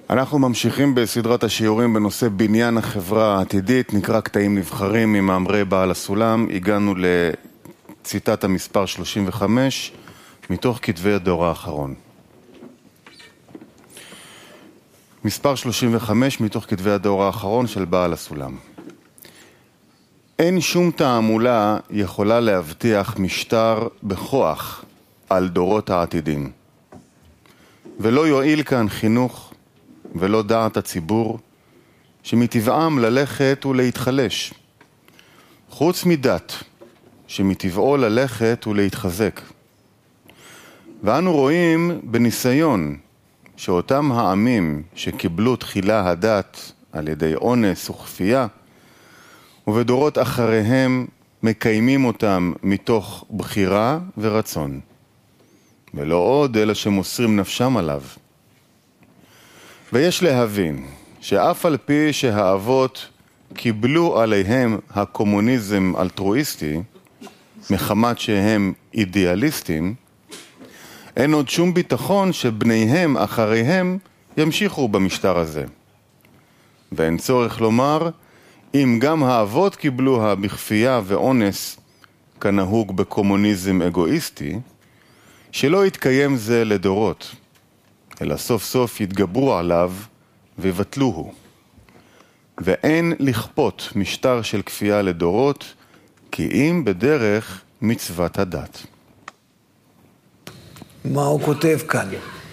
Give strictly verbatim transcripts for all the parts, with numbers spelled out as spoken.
אנחנו ממשיכים בסדרת השיעורים בנושא בניין החברה העתידית, נקרא קטעים נבחרים ממאמרי בעל הסולם. הגענו לציטט המספר שלושים וחמש מתוך כתבי הדור האחרון. מספר שלושים וחמש מתוך כתבי הדור האחרון של בעל הסולם. אין שום תעמולה יכולה להבטיח משטר בכוח על דורות העתידים. ולא יועיל כאן חינוך ולא דעת הציבור, שמטבעם ללכת ולהתחלש. חוץ מדת, שמטבעו ללכת ולהתחזק. ואנו רואים בניסיון שאותם העמים שקיבלו תחילה הדת על ידי אונס וכפייה, ובדורות אחריהם מקיימים אותם מתוך בחירה ורצון. ולא עוד אלא שמוסרים נפשם עליו. ויש להבין שאף על פי שהאבות קיבלו עליהם הקומוניזם אלטרואיסטי, מחמת שהם אידיאליסטים, אין עוד שום ביטחון שבניהם אחריהם ימשיכו במשטר הזה. ואין צורך לומר, אם גם האבות קיבלו בכפייה ואונס כנהוג בקומוניזם אגואיסטי, שלא יתקיים זה לדורות, אלא סוף סוף יתגברו עליו ויבטלוהו. ואין לכפות משטר של כפייה לדורות, כי אם בדרך מצוות הדת. מה הוא כותב כאן?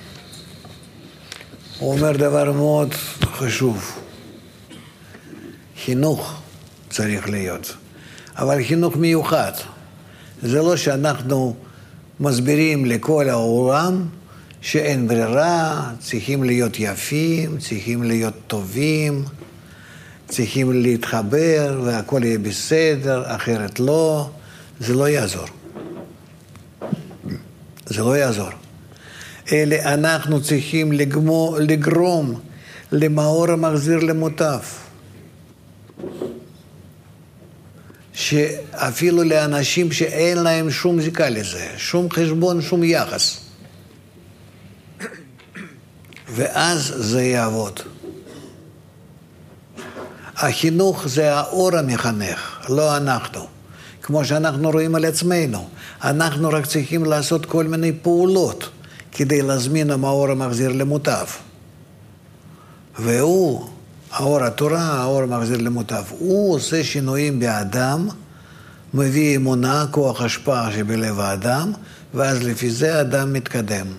הוא אומר דבר מאוד חשוב. חינוך צריך להיות, אבל חינוך מיוחד. זה לא שאנחנו מסבירים לכל העולם שאין ברירה, צריכים להיות יפים, צריכים להיות טובים, צריכים להתחבר והכל יהיה בסדר, אחרת לא, זה לא יעזור. זה לא יעזור. אלא אנחנו צריכים לגמו, לגרום למאור המחזיר למוטב. שאפילו לאנשים שאין להם שום זיקה לזה, שום חשבון, שום יחס. ואז זה יעבוד. החינוך זה האור המחנך, לא אנחנו. כמו שאנחנו רואים על עצמנו. אנחנו רק צריכים לעשות כל מיני פעולות כדי להזמין המאור המחזיר למוטב. והוא, האור התורה, האור המחזיר למוטב, הוא עושה שינויים באדם, מביא אמונה, כוח השפעה שבלב האדם, ואז לפי זה האדם מתקדם.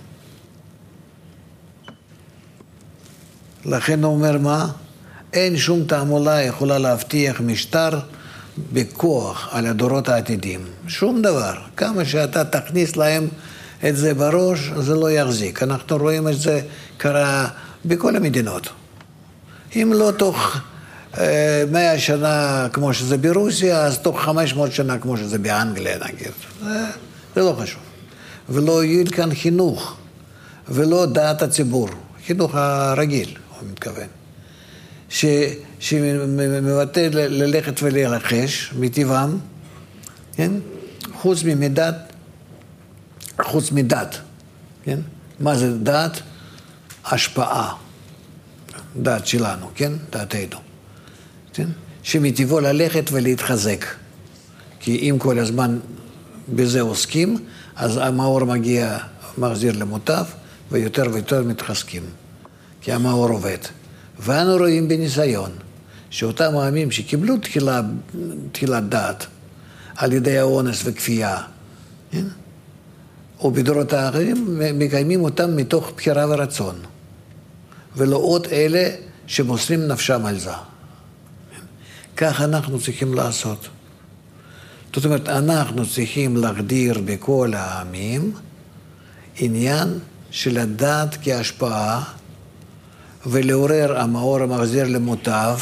לכן הוא אומר מה? אין שום תעמולה יכולה להבטיח משטר בכוח על הדורות העתידים. שום דבר. כמה שאתה תכניס להם את זה בראש, זה לא יחזיק. אנחנו רואים את זה קרה בכל המדינות. אם לא תוך אה, מאה שנה כמו שזה ברוסיה, אז תוך חמש מאות שנה כמו שזה באנגליה נגיד. זה, זה לא חשוב. ולא יהיה כאן חינוך, ולא דעת הציבור. חינוך הרגיל, הוא מתכוון. ש, שמבטא ללכת וללחש מטבעם, כן? חוץ מדת, חוץ מדת, כן? מה זה דת? השפעה. דת שלנו, כן? דעתנו. כן? שמטבעו ללכת ולהתחזק. כי אם כל הזמן בזה עוסקים, אז המאור מגיע, מחזיר למוטב, ויותר ויותר מתחזקים. כי המאור עובד. ואנו רואים בניסיון שאותם העמים שקיבלו תחילה, תחילת דעת על ידי האונס וכפייה, כן? ובדורות האחרים מקיימים אותם מתוך בחירה ורצון. ולא עוד אלה שמוסרים נפשם על זה. כך אנחנו צריכים לעשות. זאת אומרת, אנחנו צריכים להגדיר בכל העמים עניין של הדת כהשפעה, ולעורר המאור המחזיר למוטב,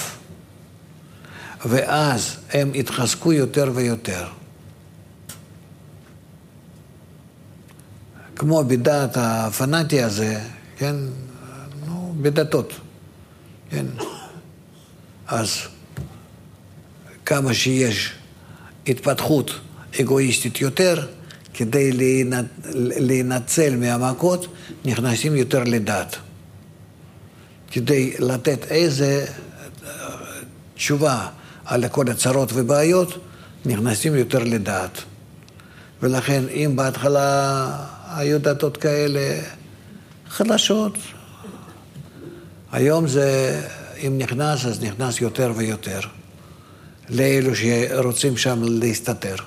ואז הם יתחזקו יותר ויותר. כמו בדת הפנאטי הזה, כן? נו, בדתות, כן? אז כמה שיש התפתחות אגואיסטית יותר, כדי להינצל מהמכות, נכנסים יותר לדת. כדי לתת איזה תשובה על כל הצרות ובעיות, נכנסים יותר לדעת. ולכן אם בהתחלה היו דתות כאלה חלשות, היום זה, אם נכנס, אז נכנס יותר ויותר, לאלו שרוצים שם להסתתר.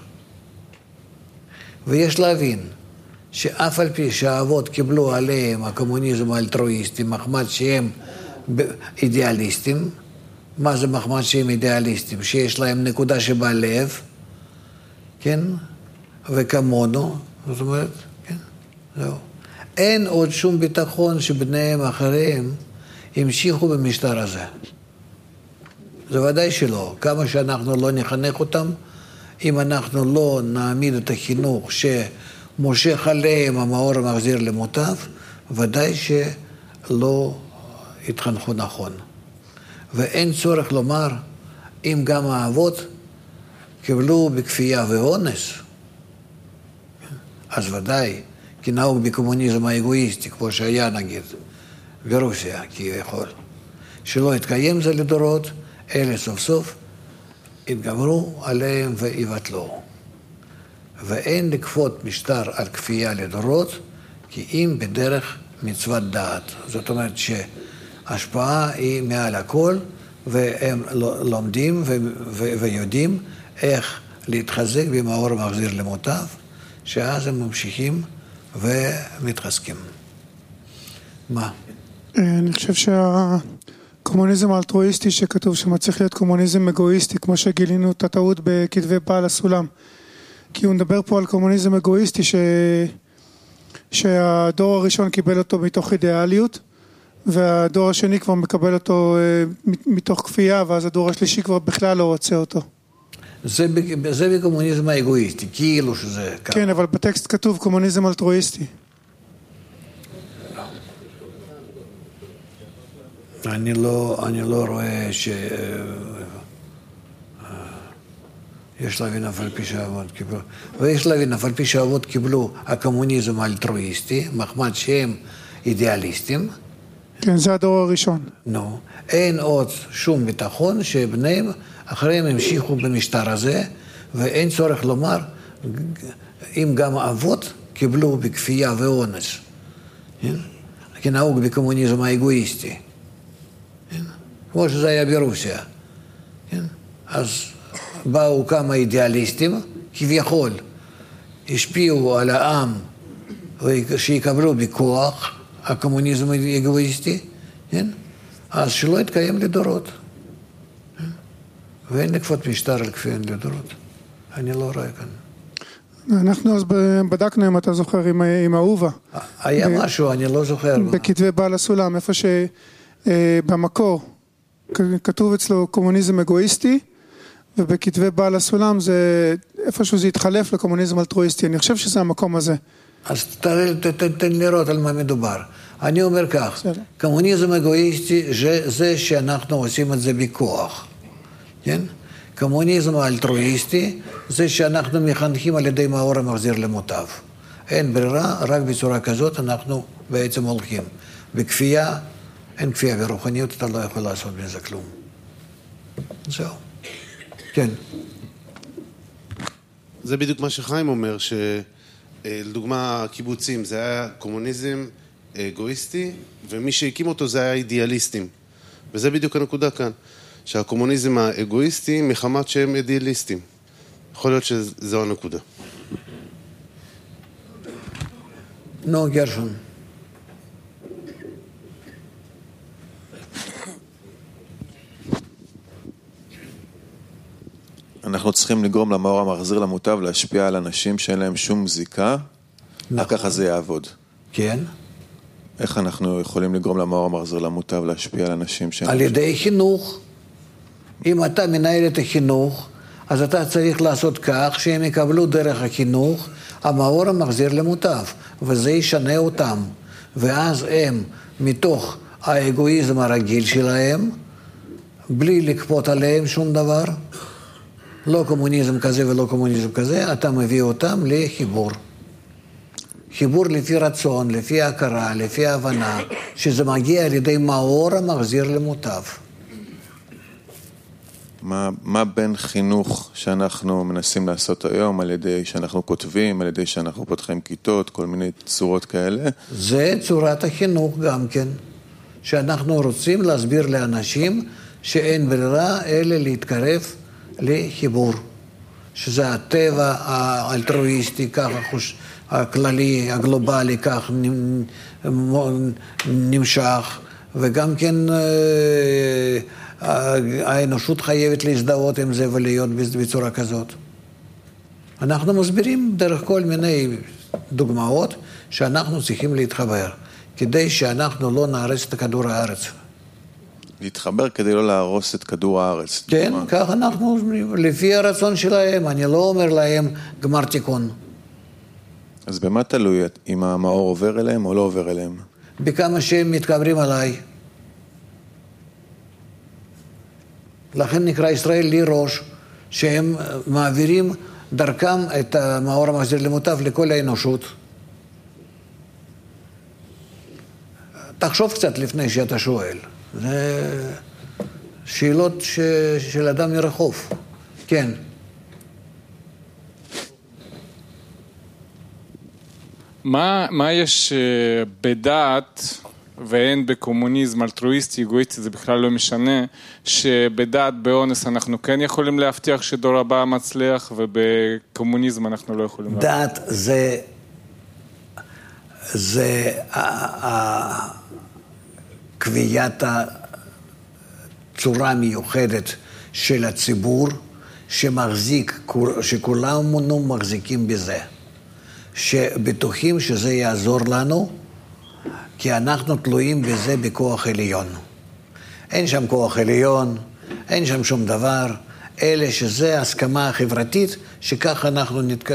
ויש להבין שאף על פי שהאבות קיבלו עליהם הקומוניזם האלטרואיסטי, מחמד שהם אידיאליסטים. מה זה מחמד שהם אידיאליסטים? שיש להם נקודה שבלב, כן? וכמונו, זאת אומרת, כן? זהו. אין עוד שום ביטחון שבניהם אחריהם המשיכו במשטר הזה. זה ודאי שלא. כמה שאנחנו לא נחנך אותם, אם אנחנו לא נעמיד את החינוך שמושך עליהם המאור המחזיר למוטב, ודאי שלא התחנכו נכון. ואין צורך לומר, אם גם האבות קיבלו בכפייה ואונס, אז ודאי, כי נהוג בקומוניזם האגואיסטי, כמו שהיה נגיד, ברוסיה, כביכול, שלא התקיים זה לדורות, אלה סוף סוף התגברו עליהם ויבטלו. ואין לכפות משטר על כפייה לדורות, כי אם בדרך מצוות דעת. זאת אומרת שההשפעה היא מעל הכל, והם לומדים ויודעים איך להתחזק במאור מחזיר למוטב, שאז הם ממשיכים ומתחזקים. מה? אני חושב שהקומוניזם האלטרואיסטי שכתוב שם צריך להיות קומוניזם אגואיסטי, כמו שגילינו את הטעות בכתבי בעל הסולם. כי הוא מדבר פה על קומוניזם אגואיסטי ש... שהדור הראשון קיבל אותו מתוך אידיאליות, והדור השני כבר מקבל אותו מתוך כפייה, ואז הדור השלישי כבר בכלל לא רוצה אותו. זה, זה בקומוניזם האגואיסטי, כאילו שזה כך. כן, אבל בטקסט כתוב קומוניזם אלטרואיסטי. אני לא, אני לא רואה ש... יש להבין אף על פי שהאבות קיבלו. ויש להבין אף על פי שהאבות קיבלו הקומוניזם האלטרואיסטי, מחמד שהם אידיאליסטים. כן, זה הדור הראשון. נו, אין עוד שום ביטחון שבניהם אחריהם המשיכו במשטר הזה, ואין צורך לומר, אם גם האבות קיבלו בכפייה ואונס. כי נהוג בקומוניזם האגואיסטי. כמו שזה היה ברוסיה. אז באו כמה אידיאליסטים, כביכול, השפיעו על העם שיקבלו בכוח הקומוניזם האגואיסטי, אז שלא יתקיים לדורות. ואין לכפות משטר על כפייה לדורות. אני לא רואה כאן. אנחנו אז בדקנו, אם אתה זוכר, עם אהובה. היה משהו, אני לא זוכר. בכתבי בעל הסולם, איפה שבמקור כתוב אצלו קומוניזם אגואיסטי, ובכתבי בעל הסולם זה איפשהו זה התחלף לקומוניזם אלטרואיסטי. אני חושב שזה המקום הזה. אז תן לראות על מה מדובר. אני אומר כך, קומוניזם אגואיסטי זה שאנחנו עושים את זה בכוח. כן? קומוניזם האלטרואיסטי זה שאנחנו מחנכים על ידי מאור המחזיר למוטב. אין ברירה, רק בצורה כזאת אנחנו בעצם הולכים. בכפייה, אין כפייה ברוחניות, אתה לא יכול לעשות בזה כלום. זהו. כן. זה בדיוק מה שחיים אומר, שלדוגמה הקיבוצים זה היה קומוניזם אגואיסטי, ומי שהקים אותו זה היה אידיאליסטים. וזה בדיוק הנקודה כאן, שהקומוניזם האגואיסטי מחמת שהם אידיאליסטים. יכול להיות שזו הנקודה. נו, גרשון. אנחנו צריכים לגרום למאור המחזיר למוטב להשפיע על אנשים שאין להם שום זיקה, רק ככה זה יעבוד. כן. איך אנחנו יכולים לגרום למאור המחזיר למוטב להשפיע על אנשים שאין להם... על ידי חינוך. אם אתה מנהל את החינוך, אז אתה צריך לעשות כך שהם יקבלו דרך החינוך המאור המחזיר למוטב, וזה ישנה אותם. ואז הם, מתוך האגואיזם הרגיל שלהם, בלי לכפות עליהם שום דבר, לא קומוניזם כזה ולא קומוניזם כזה, אתה מביא אותם לחיבור. חיבור לפי רצון, לפי הכרה, לפי הבנה, שזה מגיע על ידי מאור המחזיר למוטב. מה, מה בין חינוך שאנחנו מנסים לעשות היום, על ידי שאנחנו כותבים, על ידי שאנחנו פותחים כיתות, כל מיני צורות כאלה? זה צורת החינוך גם כן, שאנחנו רוצים להסביר לאנשים שאין ברירה אלא להתקרב לחיבור, שזה הטבע האלטרואיסטי, כך הכללי, הגלובלי, כך נמשך, וגם כן האנושות חייבת להזדהות עם זה ולהיות בצורה כזאת. אנחנו מסבירים דרך כל מיני דוגמאות שאנחנו צריכים להתחבר, כדי שאנחנו לא נהרס את כדור הארץ. להתחבר כדי לא להרוס את כדור הארץ. כן, כך אנחנו, לפי הרצון שלהם, אני לא אומר להם גמר תיקון. אז במה תלוי אם המאור עובר אליהם או לא עובר אליהם? בכמה שהם מתקברים עליי. לכן נקרא ישראל לי ראש, שהם מעבירים דרכם את המאור המחזיר למוטב לכל האנושות. תחשוב קצת לפני שאתה שואל. זה שאלות ש... של אדם מרחוב. כן. מה, מה יש בדעת, ואין בקומוניזם אלטרואיסטי, אגואיסטי, זה בכלל לא משנה, שבדעת, באונס, אנחנו כן יכולים להבטיח שדור הבא מצליח, ובקומוניזם אנחנו לא יכולים להבטיח. דעת זה, זה קביעת הצורה מיוחדת של הציבור, שמחזיק, שכולנו מחזיקים בזה. שבטוחים שזה יעזור לנו, כי אנחנו תלויים בזה בכוח עליון. אין שם כוח עליון, אין שם שום דבר, אלא שזה הסכמה חברתית, שכך אנחנו נת...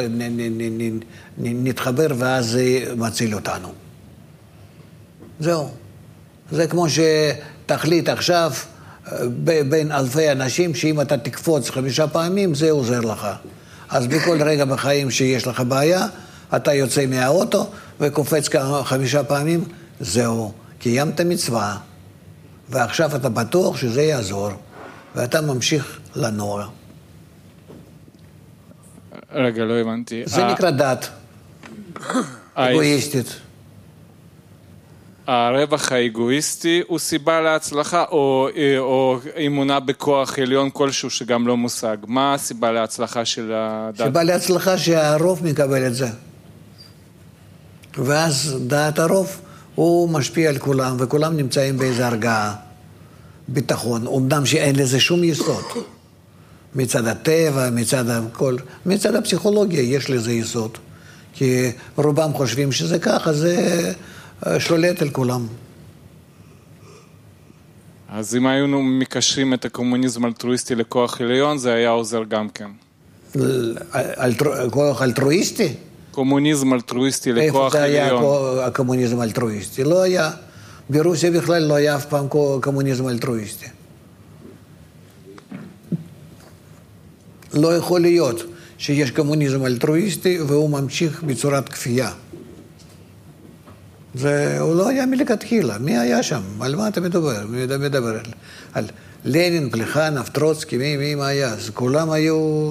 נתחבר ואז זה מציל אותנו. זהו. זה כמו שתחליט עכשיו בין אלפי אנשים, שאם אתה תקפוץ חמישה פעמים, זה עוזר לך. אז בכל רגע בחיים שיש לך בעיה, אתה יוצא מהאוטו וקופץ חמישה פעמים, זהו, קיימת מצווה, ועכשיו אתה בטוח שזה יעזור, ואתה ממשיך לנוע. רגע, לא הבנתי. זה נקרא דת, אגואיסטית. הרווח האגואיסטי הוא סיבה להצלחה, או, או אמונה בכוח עליון כלשהו שגם לא מושג? מה הסיבה להצלחה של הדת? סיבה להצלחה שהרוב מקבל את זה. ואז דעת הרוב הוא משפיע על כולם, וכולם נמצאים באיזו הרגעה, ביטחון, אומנם שאין לזה שום יסוד. מצד הטבע, מצד הכל, מצד הפסיכולוגיה יש לזה יסוד. כי רובם חושבים שזה ככה, זה שולט על כולם. אז אם היינו מקשרים את הקומוניזם אלטרואיסטי לכוח עליון, זה היה עוזר גם כן. כוח אלטרואיסטי? קומוניזם אלטרואיסטי לכוח עליון. איפה זה היה הקומוניזם אלטרואיסטי? לא היה. ברוסיה בכלל לא היה אף פעם קומוניזם אלטרואיסטי. לא יכול להיות שיש קומוניזם אלטרואיסטי והוא ממשיך בצורת כפייה. זה, הוא לא היה מלכתחילה. מי היה שם? על מה אתה מדבר? מי מדבר? על, על לנין, פלחנוב, טרוצקי, מי, מי מה היה? אז כולם היו,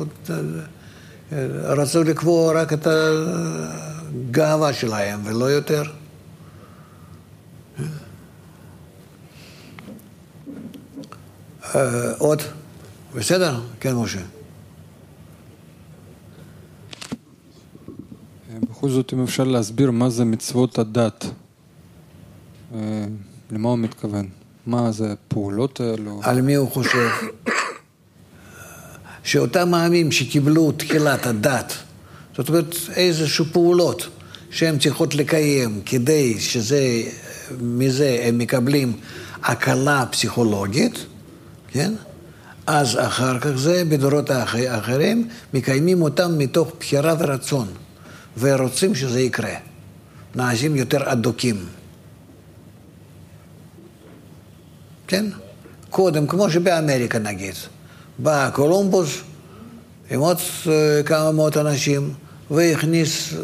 רצו לקבוע רק את הגאווה שלהם, ולא יותר. עוד? בסדר? כן, משה. בכל זאת, אם אפשר להסביר מה זה מצוות הדת, למה הוא מתכוון? מה זה פעולות האלו? על מי הוא חושב? שאותם העמים שקיבלו תחילת הדת, זאת אומרת איזשהו פעולות שהן צריכות לקיים כדי שזה, מזה הם מקבלים הקלה פסיכולוגית, כן? אז אחר כך זה בדורות האחרים מקיימים אותם מתוך בחירה ורצון. ורוצים שזה יקרה. נעשים יותר אדוקים. כן? קודם, כמו שבאמריקה נגיד, בא קולומבוס עם עוד כמה מאות אנשים, והכניס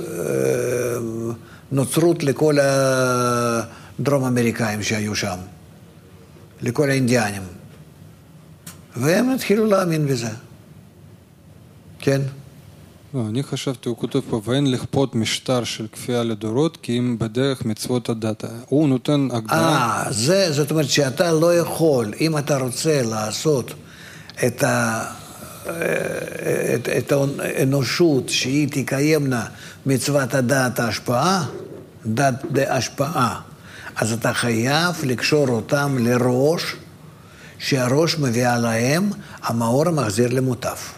נוצרות לכל הדרום אמריקאים שהיו שם, לכל האינדיאנים. והם התחילו להאמין בזה. כן? לא, אני חשבתי, הוא כותב פה, ואין לכפות משטר של כפייה לדורות, כי אם בדרך מצוות הדת. הוא נותן הגדרה. אה, זה, זאת אומרת שאתה לא יכול, אם אתה רוצה לעשות את, ה, את, את האנושות שהיא תקיימנה מצוות הדת ההשפעה, דת ההשפעה, אז אתה חייב לקשור אותם לראש, שהראש מביאה להם, המאור המחזיר למוטף.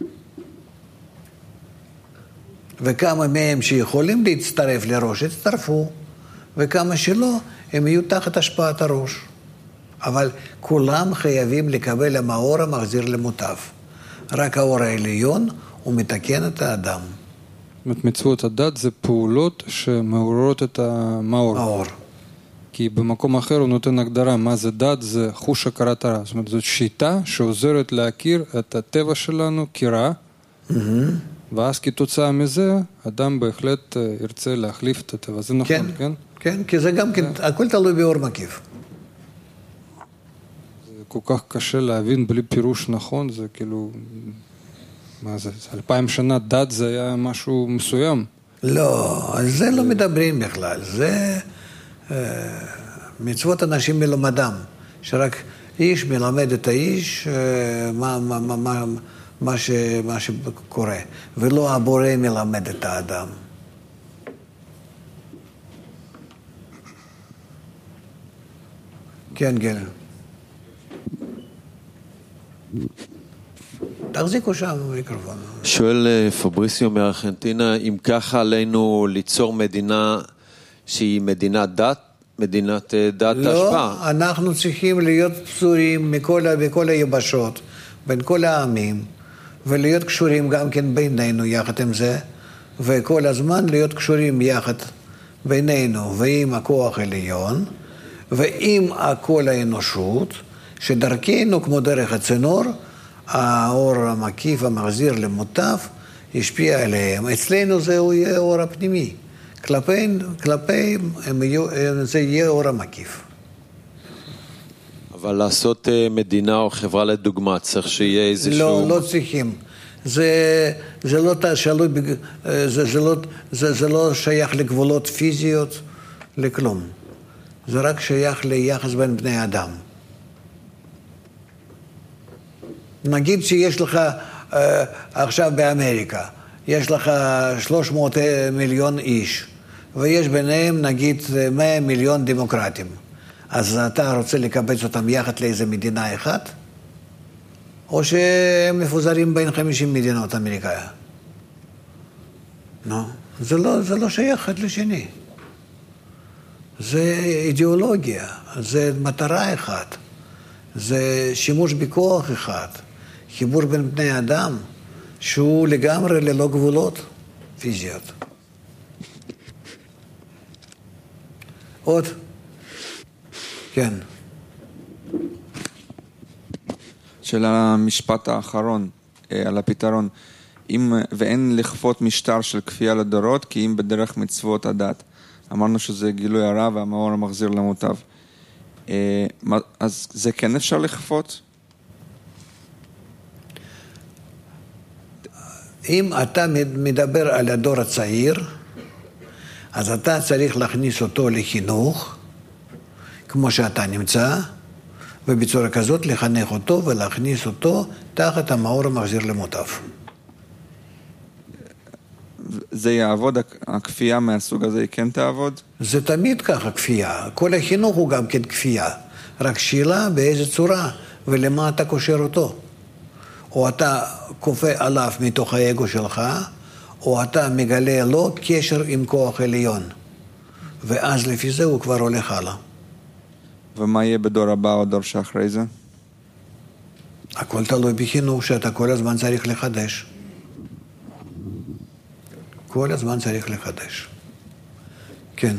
וכמה מהם שיכולים להצטרף לראש, יצטרפו, וכמה שלא, הם יהיו תחת השפעת הראש. אבל כולם חייבים לקבל המאור המחזיר למוטף. רק האור העליון הוא מתקן את האדם. מצוות הדת זה פעולות שמעוררות את המאור. האור. כי במקום אחר הוא נותן הגדרה, מה זה דת? זה חוש הכרת הרע. זאת אומרת, זאת שיטה שעוזרת להכיר את הטבע שלנו כרע, mm-hmm. ואז כתוצאה מזה, אדם בהחלט ירצה להחליף את הטבע. זה נכון, כן? כן, כן, כי זה גם כן, הכל תלוי באור מקיף. זה כל כך קשה להבין בלי פירוש נכון, זה כאילו, מה זה, אלפיים שנה דת זה היה משהו מסוים. לא, על זה לא מדברים בכלל, זה מצוות אנשים מלומדם, שרק איש מלמד את האיש מה, מה, מה, מה, מה, ש, מה שקורה, ולא הבורא מלמד את האדם. כן, גל. תחזיקו שם מיקרופון. שואל פבריסיו מארגנטינה, אם ככה עלינו ליצור מדינה שהיא מדינת דת, מדינת דת לא, השפעה. לא, אנחנו צריכים להיות פזורים מכל, בכל היבשות, בין כל העמים, ולהיות קשורים גם כן בינינו יחד עם זה, וכל הזמן להיות קשורים יחד בינינו ועם הכוח העליון, ועם כל האנושות, שדרכנו, כמו דרך הצינור, האור המקיף המחזיר למוטף, ישפיע עליהם. אצלנו זהו יהיה האור הפנימי. כלפי, כלפי זה יהיה אור המקיף. אבל לעשות מדינה או חברה לדוגמה, צריך שיהיה איזשהו... לא, לא צריכים. זה, זה, לא, שלוי, זה, זה, לא, זה, זה לא שייך לגבולות פיזיות, לכלום. זה רק שייך ליחס בין בני אדם. נגיד שיש לך עכשיו באמריקה, יש לך שלוש מאות מיליון איש, ויש ביניהם נגיד מאה מיליון דמוקרטים. אז אתה רוצה לקבץ אותם יחד לאיזה מדינה אחת? או שהם מפוזרים בין חמישים מדינות אמריקאיה? לא, זה לא, זה לא שייך אחד לשני. זה אידיאולוגיה, זה מטרה אחת, זה שימוש בכוח אחד, חיבור בין בני אדם, שהוא לגמרי ללא גבולות פיזיות. עוד? כן. של המשפט האחרון, על הפתרון. אם, ואין לכפות משטר של כפייה לדורות, כי אם בדרך מצוות הדת. אמרנו שזה גילוי הרע והמאור המחזיר למוטב. אז זה כן אפשר לכפות? אם אתה מדבר על הדור הצעיר, אז אתה צריך להכניס אותו לחינוך, כמו שאתה נמצא, ובצורה כזאת לחנך אותו ולהכניס אותו תחת המאור המחזיר למוטף. זה יעבוד, הכפייה מהסוג הזה היא כן תעבוד? זה תמיד ככה כפייה. כל החינוך הוא גם כן כפייה. רק שאלה באיזה צורה ולמה אתה קושר אותו. או אתה כופה עליו מתוך האגו שלך, או אתה מגלה לו קשר עם כוח עליון. ואז לפי זה הוא כבר הולך הלאה. ומה יהיה בדור הבא או דור שאחרי זה? הכל תלוי בחינוך שאתה כל הזמן צריך לחדש. כל הזמן צריך לחדש. כן.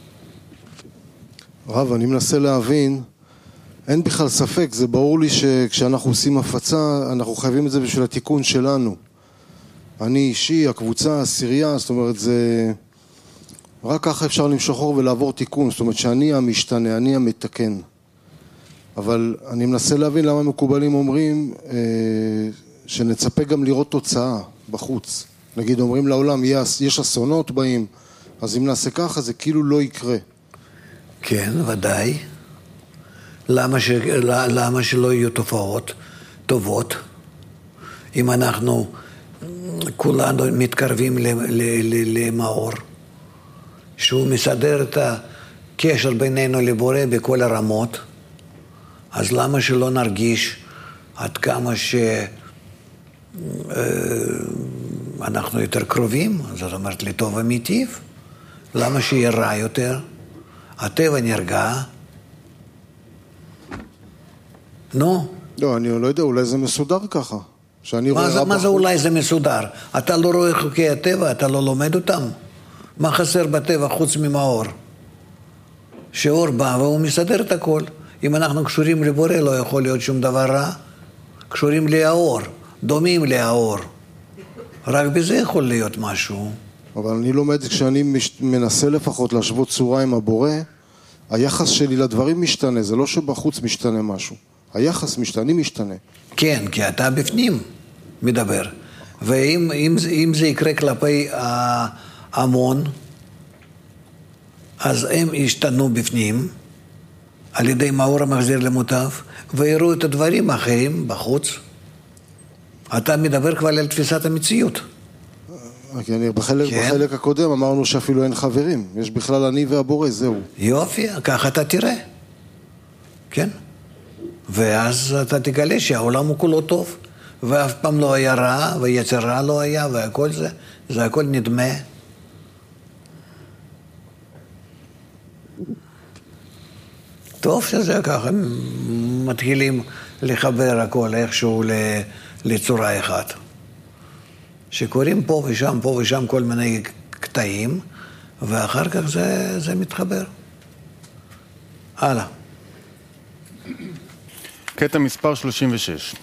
רב, אני מנסה להבין, אין בכלל ספק, זה ברור לי שכשאנחנו עושים הפצה, אנחנו חייבים את זה בשביל התיקון שלנו. אני אישי, הקבוצה, העשירייה, זאת אומרת, זה... רק ככה אפשר למשוך אור ולעבור תיקון, זאת אומרת שאני המשתנה, אני המתקן. אבל אני מנסה להבין למה מקובלים אומרים אה, שנצפה גם לראות תוצאה בחוץ. נגיד אומרים לעולם, יש, יש אסונות באים, אז אם נעשה ככה זה כאילו לא יקרה. כן, ודאי. למה, ש... למה שלא יהיו תופעות טובות? אם אנחנו כולנו מתקרבים למאור, שהוא מסדר את הקשר בינינו לבורא בכל הרמות, אז למה שלא נרגיש עד כמה שאנחנו יותר קרובים, זאת אומרת לטוב ומיטיב? למה שיהיה רע יותר? הטבע נרגע. נו. לא, אני לא יודע, אולי זה מסודר ככה. מה זה, מה זה אולי זה מסודר? אתה לא רואה חוקי הטבע, אתה לא לומד אותם? מה חסר בטבע חוץ ממאור? שאור בא והוא מסדר את הכל. אם אנחנו קשורים לבורא לא יכול להיות שום דבר רע. קשורים לאור, דומים לאור. רק בזה יכול להיות משהו. אבל אני לומד, כשאני מנסה לפחות להשוות צורה עם הבורא, היחס שלי לדברים משתנה, זה לא שבחוץ משתנה משהו. היחס משתנה, משתנה. כן, כי אתה בפנים מדבר. ואם אם, אם זה יקרה כלפי ההמון, אז הם ישתנו בפנים, על ידי מאור המחזיר למוטב, ויראו את הדברים האחרים בחוץ. אתה מדבר כבר על תפיסת המציאות. בחלק, כן. בחלק הקודם אמרנו שאפילו אין חברים. יש בכלל אני והבורא, זהו. יופי, ככה אתה תראה. כן? ואז אתה תגלה שהעולם הוא כולו טוב, ואף פעם לא היה רע, ויצר רע לא היה, והכל זה, זה הכל נדמה. טוב שזה ככה, מתחילים לחבר הכל איכשהו לצורה אחת. שקוראים פה ושם, פה ושם כל מיני קטעים, ואחר כך זה, זה מתחבר. הלאה. קטע מספר שלושים ושש.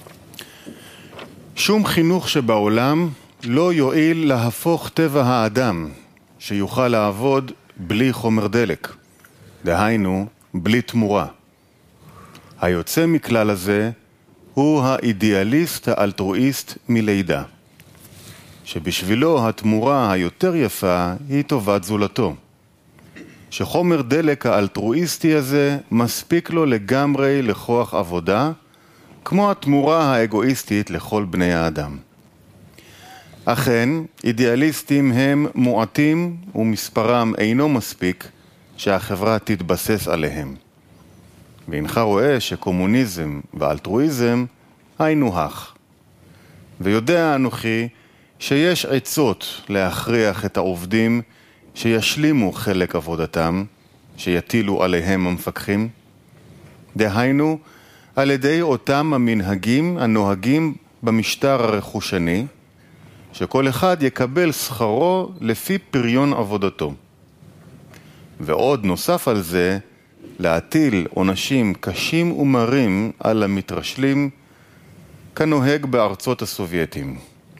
שום חינוך שבעולם לא יועיל להפוך טבע האדם שיוכל לעבוד בלי חומר דלק. דהיינו, בלי תמורה. היוצא מכלל הזה הוא האידיאליסט האלטרואיסט מלידה. שבשבילו התמורה היותר יפה היא טובת זולתו. שחומר דלק האלטרואיסטי הזה מספיק לו לגמרי לכוח עבודה, כמו התמורה האגואיסטית לכל בני האדם. אכן, אידיאליסטים הם מועטים ומספרם אינו מספיק שהחברה תתבסס עליהם. ואינך רואה שקומוניזם ואלטרואיזם היינו הך. ויודע אנוכי שיש עצות להכריח את העובדים שישלימו חלק עבודתם, שיטילו עליהם המפקחים. דהיינו, על ידי אותם המנהגים הנוהגים במשטר הרכושני, שכל אחד יקבל שכרו לפי פריון עבודתו. ועוד נוסף על זה, להטיל עונשים קשים ומרים על המתרשלים, כנוהג בארצות הסובייטים.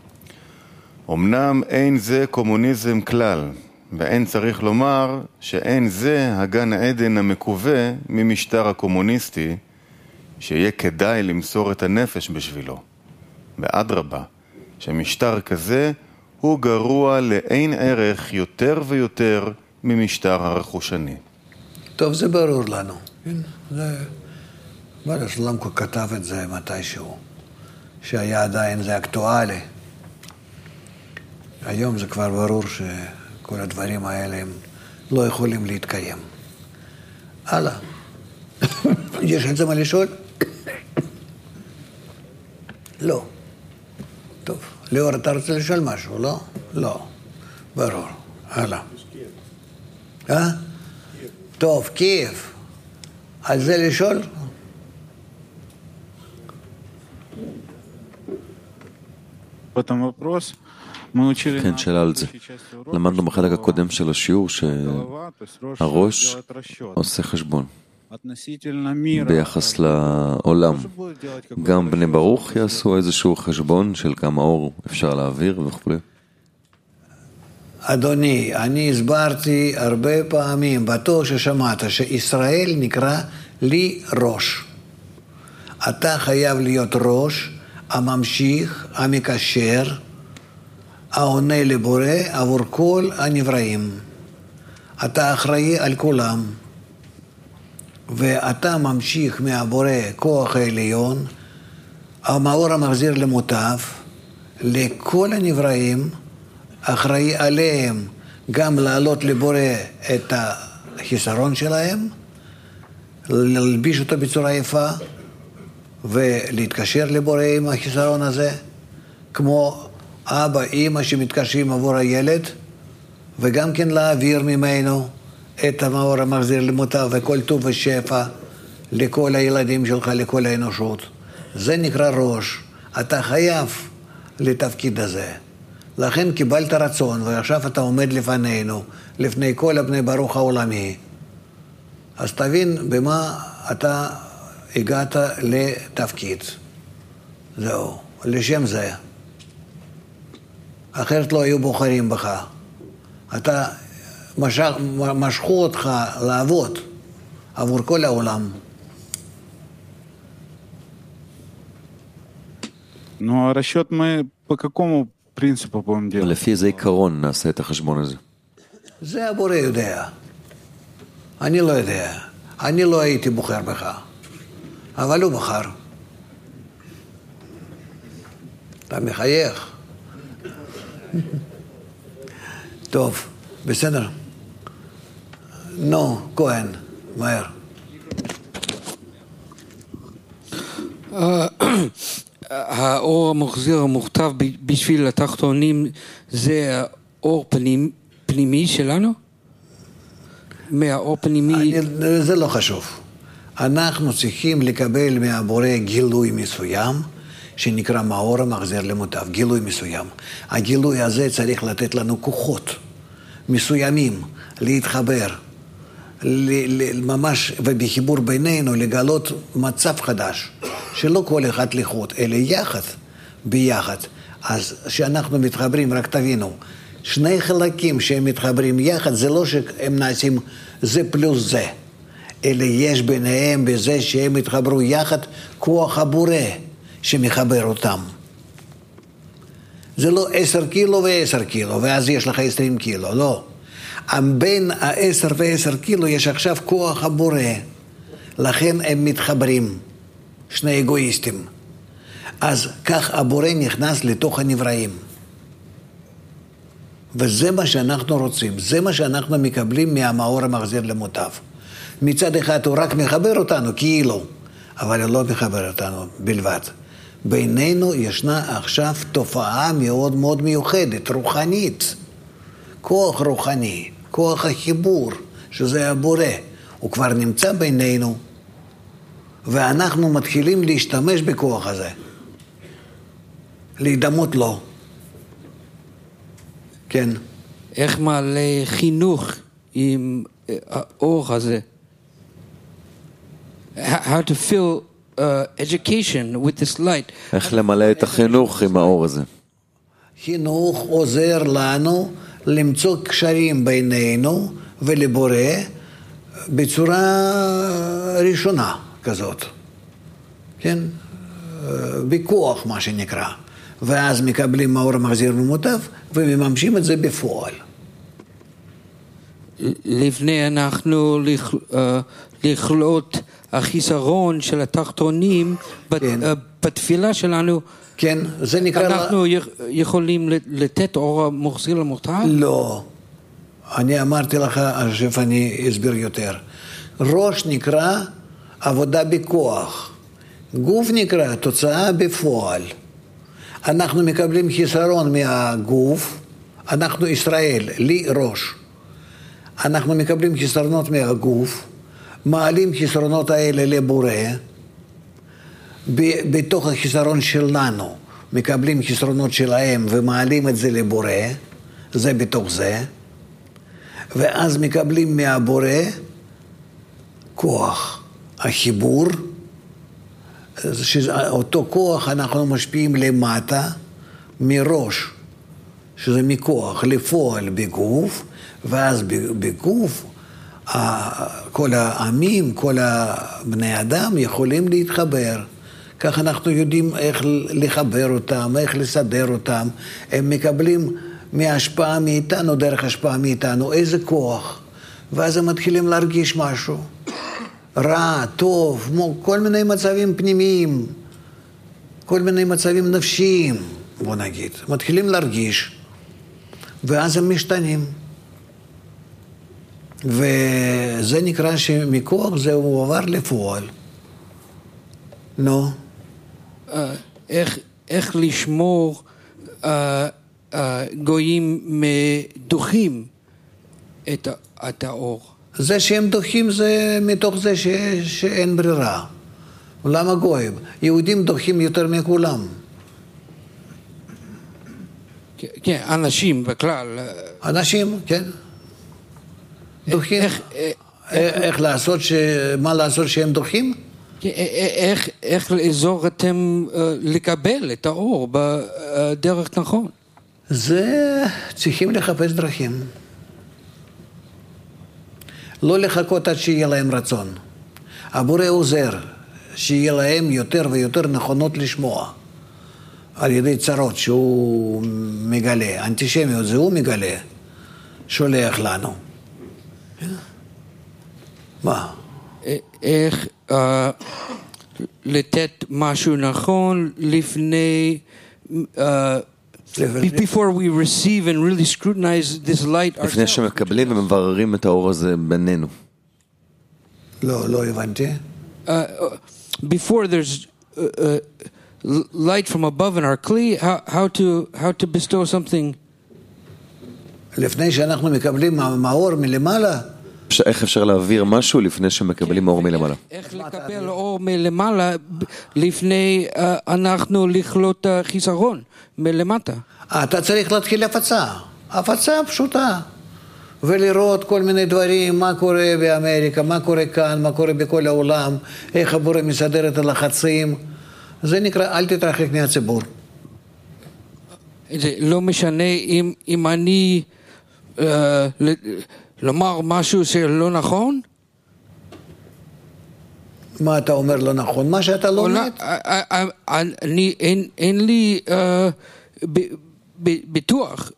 אמנם אין זה קומוניזם כלל, ואין צריך לומר שאין זה הגן עדן המקווה ממשטר הקומוניסטי, שיהיה כדאי למסור את הנפש בשבילו. ואדרבה, שמשטר כזה הוא גרוע לאין ערך יותר ויותר ממשטר הרכושני. טוב, זה ברור לנו. זה... בעל הסולם כתב את זה מתישהו, שהיה עדיין זה אקטואלי. היום זה כבר ברור שכל הדברים האלה הם לא יכולים להתקיים. הלאה. יש את זה מה לשאול? לא. טוב. ליאור, אתה רוצה לשאול משהו, לא? לא. ברור. הלאה. אה? טוב, קייב. על זה לשאול? כן, שאלה על זה. למדנו בחלק הקודם של השיעור שהראש עושה חשבון. ביחס לעולם. גם בני ברוך יעשו איזשהו חשבון של כמה אור אפשר להעביר וכו'. אדוני, אני הסברתי הרבה פעמים, בטוח ששמעת, שישראל נקרא לי ראש. אתה חייב להיות ראש, הממשיך, המקשר, העונה לבורא עבור כל הנבראים. אתה אחראי על כולם, ואתה ממשיך מהבורא כוח העליון, המאור המחזיר למוטב, לכל הנבראים, אחראי עליהם גם לעלות לבורא את החיסרון שלהם, ללביש אותו בצורה יפה, ולהתקשר לבורא עם החיסרון הזה, כמו אבא, אמא שמתקשרים עבור הילד, וגם כן להעביר ממנו את המאור המחזיר למוטב וכל טוב ושפע לכל הילדים שלך, לכל האנושות. זה נקרא ראש. אתה חייב לתפקיד הזה. לכן קיבלת רצון, ועכשיו אתה עומד לפנינו, לפני כל הבני ברוך העולמי. אז תבין במה אתה הגעת לתפקיד. זהו, לשם זה. אחרת לא היו בוחרים בך. אתה משך, משכו אותך לעבוד עבור כל העולם. Ну, а расчет мы по какому принципу будем делать? לפי איזה עיקרון נעשה את החשבון הזה? זה הבורא יודע. אני לא יודע. אני לא הייתי בוחר בך. אבל הוא בחר. אתה מחייך. טוב, בסדר. נו, כהן, מהר. האור המוחזיר המוכתב בשביל התחתונים זה האור פנימי שלנו? מהאור פנימי... זה לא חשוב. אנחנו צריכים לקבל מהבורא גילוי מסוים, שנקרא מאור המחזיר למוטב, גילוי מסוים. הגילוי הזה צריך לתת לנו כוחות מסוימים, להתחבר, ממש, ובחיבור בינינו לגלות מצב חדש, שלא כל אחד לחוד, אלא יחד, ביחד. אז שאנחנו מתחברים, רק תבינו, שני חלקים שהם מתחברים יחד, זה לא שהם נעשים זה פלוס זה, אלא יש ביניהם בזה שהם התחברו יחד כוח הבורא שמחבר אותם. זה לא עשר קילו ועשר קילו, ואז יש לך עשרים קילו, לא. בין העשר ועשר קילו יש עכשיו כוח הבורא, לכן הם מתחברים, שני אגואיסטים. אז כך הבורא נכנס לתוך הנבראים. וזה מה שאנחנו רוצים, זה מה שאנחנו מקבלים מהמאור המחזיר למוטב. מצד אחד הוא רק מחבר אותנו, כאילו, אבל הוא לא מחבר אותנו בלבד. בינינו ישנה עכשיו תופעה מאוד מאוד מיוחדת, רוחנית. כוח רוחני, כוח החיבור, שזה הבורא. הוא כבר נמצא בינינו, ואנחנו מתחילים להשתמש בכוח הזה. להידמות לו. כן. איך מעלה חינוך עם האור הזה? How to fill uh, education with this light. איך למלא את החינוך עם האור הזה? חינוך עוזר לנו למצוא קשרים בינינו ולבורא בצורה ראשונה כזאת. כן? בכוח מה שנקרא. ואז מקבלים מאור המחזיר למוטב ומממשים את זה בפועל. לפני אנחנו לכלות החיסרון של התחתונים כן. בתפילה שלנו. כן, זה נקרא... אנחנו לה... יכולים לתת אור המחזיר למוטב? לא. אני אמרתי לך, עכשיו אני אסביר יותר. ראש נקרא עבודה בכוח. גוף נקרא תוצאה בפועל. אנחנו מקבלים חיסרון מהגוף, אנחנו ישראל, לי ראש. אנחנו מקבלים חיסרונות מהגוף, מעלים חיסרונות האלה לבורא, בתוך החיסרון שלנו מקבלים חיסרונות שלהם ומעלים את זה לבורא, זה בתוך זה, ואז מקבלים מהבורא כוח. החיבור, שאותו כוח אנחנו משפיעים למטה מראש, שזה מכוח לפועל בגוף, ואז בגוף כל העמים, כל הבני אדם יכולים להתחבר. כך אנחנו יודעים איך לחבר אותם, איך לסדר אותם. הם מקבלים מהשפעה מאיתנו, דרך השפעה מאיתנו, איזה כוח. ואז הם מתחילים להרגיש משהו. רע, טוב, כל מיני מצבים פנימיים, כל מיני מצבים נפשיים, בוא נגיד. מתחילים להרגיש, ואז הם משתנים. וזה נקרא שמכוח זה הוא עבר לפועל. נו. איך, איך לשמור uh, uh, גויים מדוחים את, את האור? זה שהם דוחים זה מתוך זה ש, שאין ברירה. למה גויים? יהודים דוחים יותר מכולם. כן, אנשים בכלל. אנשים, כן. דוחים. איך, איך, איך לעשות, ש... מה לעשות שהם דוחים? איך, איך לעזור אתם לקבל את האור בדרך נכון? זה צריכים לחפש דרכים. לא לחכות עד שיהיה להם רצון. הבורא עוזר שיהיה להם יותר ויותר נכונות לשמוע. על ידי צרות שהוא מגלה. אנטישמיות זה הוא מגלה. שולח לנו. מה? איך uh, לתת משהו נכון לפני uh, before we receive and really scrutinize this light ourselves. לפני שמקבלים ומבררים את האור הזה בינינו. לא, לא הבנתי. Uh, before there's uh, uh, light from above in our kli, how, how to how to bestow something. לפני שאנחנו מקבלים מאור מלמעלה. איך אפשר להעביר משהו לפני שמקבלים אור מלמעלה? איך לקבל אור מלמעלה לפני אנחנו לכלות חיסרון מלמטה? אתה צריך להתחיל הפצה, הפצה פשוטה, ולראות כל מיני דברים, מה קורה באמריקה, מה קורה כאן, מה קורה בכל העולם, איך הבורא מסדר את הלחצים. זה נקרא, אל תתרחק מהציבור. זה לא משנה אם, אם אני uh, לומר משהו שלא נכון? מה אתה אומר לא נכון? מה שאתה לא מת? אני, אין, אין לי ביטוח.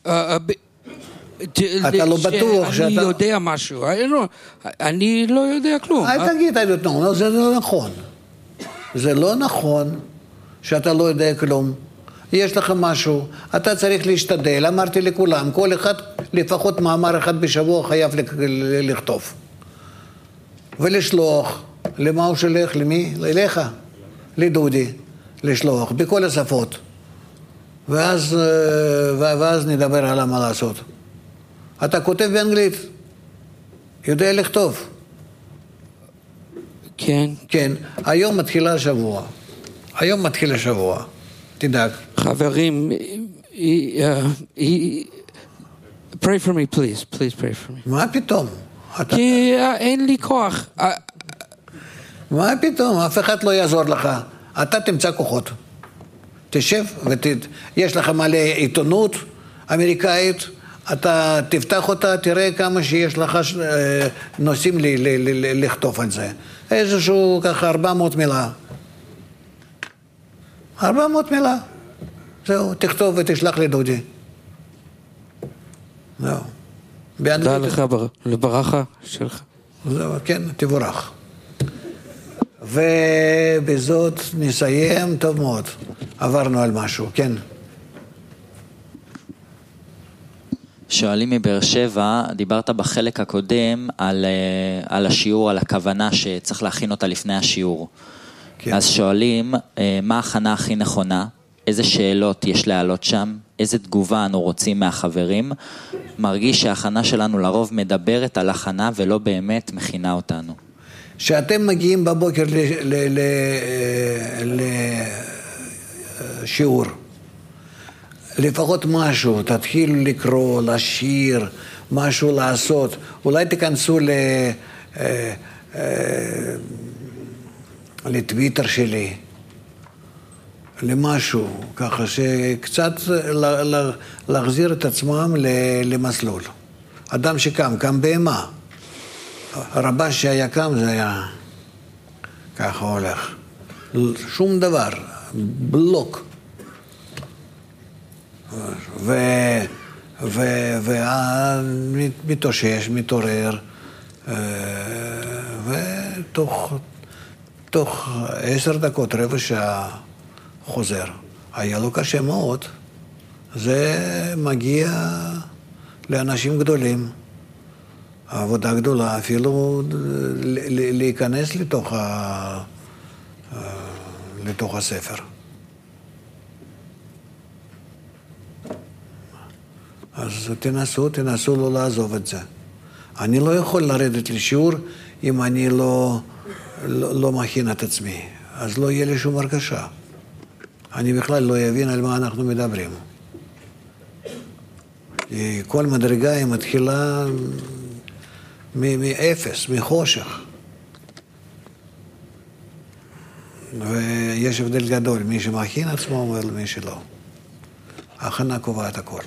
אתה לא בטוח שאתה... אני יודע משהו. אני לא יודע כלום. אל תגיד, זה לא נכון. זה לא נכון שאתה לא יודע כלום. יש לך משהו, אתה צריך להשתדל, אמרתי לכולם, כל אחד לפחות מאמר אחד בשבוע חייב לכתוב. ולשלוח, למה הוא שולח? למי? אליך, לדודי, לשלוח, בכל השפות. ואז, ואז נדבר על מה לעשות. אתה כותב באנגלית, יודע לכתוב. כן. כן, היום מתחילה השבוע. היום מתחיל השבוע. תדאג. חברים, pray for me, please, please pray for me. מה פתאום? כי אין לי כוח. מה פתאום? אף אחד לא יעזור לך. אתה תמצא כוחות. תשב ויש לך מלא עיתונות אמריקאית, אתה תפתח אותה, תראה כמה שיש לך נושאים לכתוב על זה. איזשהו ככה ארבע מאות מילה. ארבע מאות מילה. זהו, תכתוב ותשלח לדודי. זהו. תודה לך לברכה שלך. זהו, כן, תבורך. ובזאת נסיים, טוב מאוד. עברנו על משהו, כן. שואלים מבאר שבע, דיברת בחלק הקודם על, על השיעור, על הכוונה שצריך להכין אותה לפני השיעור. כן. אז שואלים, מה ההכנה הכי נכונה? איזה שאלות יש להעלות שם? איזה תגובה אנו רוצים מהחברים? מרגיש שההכנה שלנו לרוב מדברת על הכנה ולא באמת מכינה אותנו. שאתם מגיעים בבוקר לשיעור, לפחות משהו, תתחילו לקרוא, לשיר, משהו לעשות. אולי תיכנסו לטוויטר שלי, למשהו, ככה שקצת להחזיר את עצמם למסלול. אדם שקם, קם בהמה. הרבש שהיה קם זה היה ככה הולך. שום דבר, בלוק. ו... ו... ומתאושש, מתעורר, ותוך תוך עשר דקות, רבע שעה חוזר. היה לו קשה מאוד. זה מגיע לאנשים גדולים. העבודה גדולה, אפילו להיכנס לתוך, ה... לתוך הספר. אז תנסו, תנסו לא לעזוב את זה. אני לא יכול לרדת לשיעור אם אני לא, לא, לא מכין את עצמי. אז לא יהיה לי שום הרגשה. אני בכלל לא אבין על מה אנחנו מדברים. כל מדרגה היא מתחילה מאפס, מחושך. ויש הבדל גדול, מי שמכין עצמו ומי שלא. ההכנה קובעת הכל.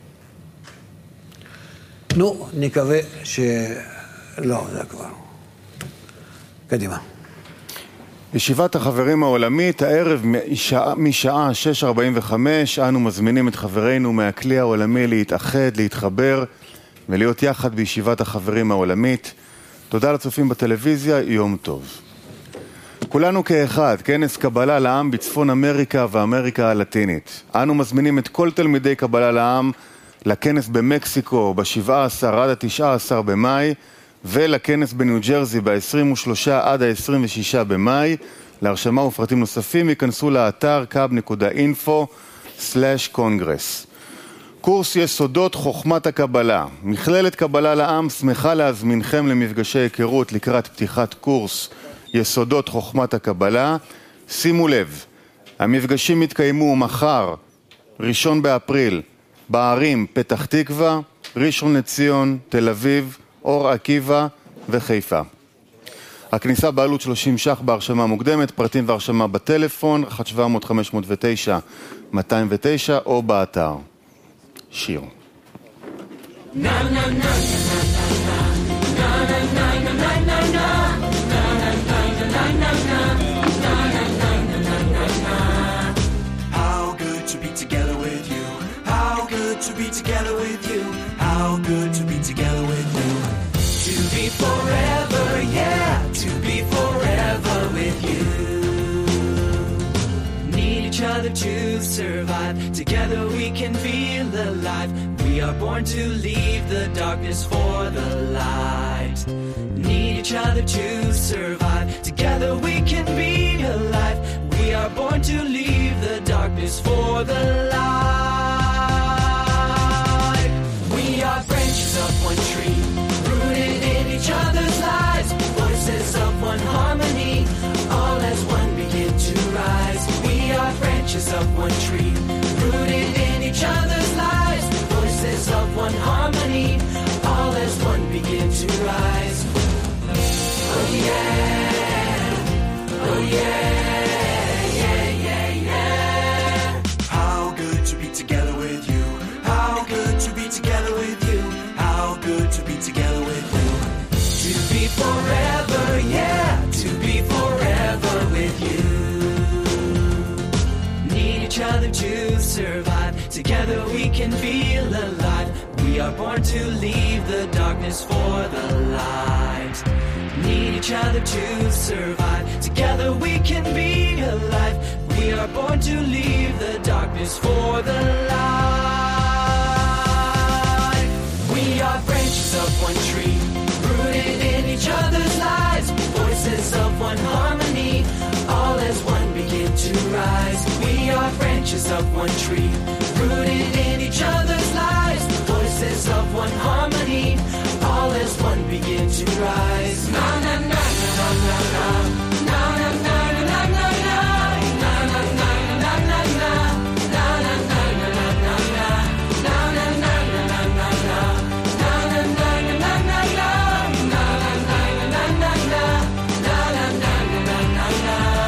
נו, נקווה ש... לא, זה כבר. קדימה. ישיבת החברים העולמית, הערב משעה, משעה שש ארבעים וחמש, אנו מזמינים את חברינו מהכלי העולמי להתאחד, להתחבר ולהיות יחד בישיבת החברים העולמית. תודה לצופים בטלוויזיה, יום טוב. כולנו כאחד, כנס קבלה לעם בצפון אמריקה ואמריקה הלטינית. אנו מזמינים את כל תלמידי קבלה לעם לכנס במקסיקו ב-שבעה עשר עד ה-תשעה עשר במאי ולכנס בניו ג'רזי ב-עשרים ושלושה עד ה-עשרים ושישה במאי. להרשמה ופרטים נוספים ייכנסו לאתר קאב נקודה אינפו סלש קונגרס. קורס יסודות חוכמת הקבלה. מכללת קבלה לעם שמחה להזמינכם למפגשי היכרות לקראת פתיחת קורס יסודות חוכמת הקבלה. שימו לב, המפגשים יתקיימו מחר, ראשון באפריל, בערים פתח תקווה, ראשון לציון, תל אביב, אור עקיבא וחיפה. הכניסה בעלות שלושים ש"ח בהרשמה מוקדמת, פרטים והרשמה בטלפון אחת שבע מאות חמש מאות ותשע מאתיים ותשע או באתר. שיר. How good to be together with you. How good to be together with you. How good to be together with you. To be forever, yeah, to be forever with you. Need each other to survive. Together we can feel alive. We are born to leave the darkness for the light. Need each other to survive. Together we can be alive. We are born to leave the darkness for the light. We are branches of one tree, rooted in each other's lives. Voices of one harmony, all as one begin to rise. We are branches of one tree, rooted in each other's lives. Voices of one harmony, all as one begin to rise. Oh yeah, oh yeah, yeah, yeah, yeah. How good to be together with you. How good to be together with you. How good to be together with you. To be forever, yeah, to be forever with you. Need each other to survive. Together we can feel alive. We are born to leave the darkness for the light. Need each other to survive. Together we can be alive. We are born to leave the darkness for the light. We are branches of one tree, rooted in each other's lives. Voices of one harmony, all as one begin to rise. We are branches of one tree, rooted in each other's lives. Voices of one harmony, all as one begin to rise. Na na na na na na na na na na na na na na na na na na. Na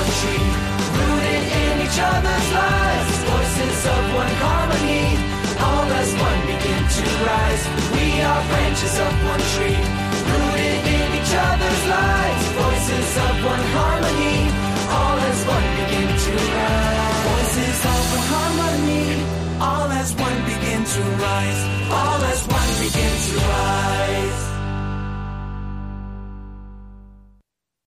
one tree, rooted in each other's lives. Voices of one harmony, all as one begin to rise. We are branches of one tree, rooted in each other's lives. Voices of one harmony, all as one begin to rise. Voices of one harmony, all as one begin to rise. All as one begin to rise.